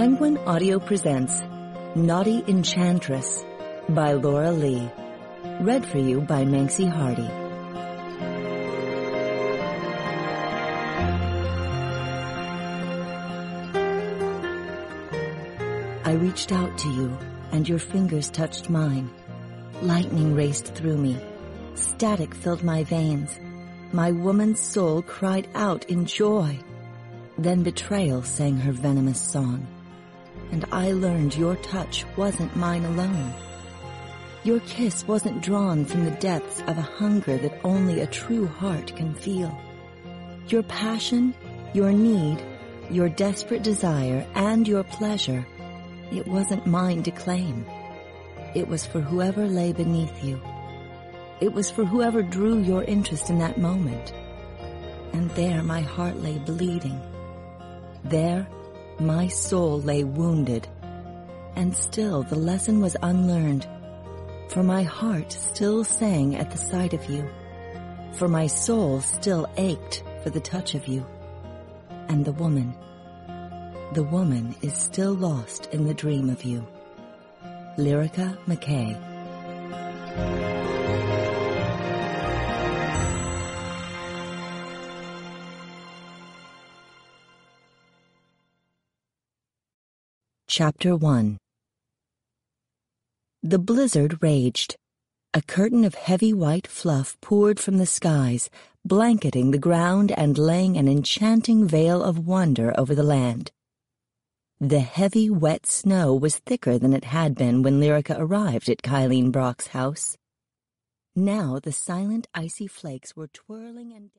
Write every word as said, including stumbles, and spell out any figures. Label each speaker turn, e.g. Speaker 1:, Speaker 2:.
Speaker 1: Penguin Audio presents Naughty Enchantress by Laura Lee. Read for you by Manxie Hardy. I reached out to you, and your fingers touched mine. Lightning raced through me. Static filled my veins. My woman's soul cried out in joy. Then betrayal sang her venomous song. And I learned your touch wasn't mine alone. Your kiss wasn't drawn from the depths of a hunger that only a true heart can feel. Your passion, your need, your desperate desire, and your pleasure, it wasn't mine to claim. It was for whoever lay beneath you. It was for whoever drew your interest in that moment. And there my heart lay bleeding. There, my soul lay wounded, and still the lesson was unlearned, for my heart still sang at the sight of you, for my soul still ached for the touch of you. And the woman, the woman is still lost in the dream of you. Lyrica McKay. Chapter one. The blizzard raged. A curtain of heavy white fluff poured from the skies, blanketing the ground and laying an enchanting veil of wonder over the land. The heavy, wet snow was thicker than it had been when Lyrica arrived at Kylene Brock's house. Now the silent, icy flakes were twirling and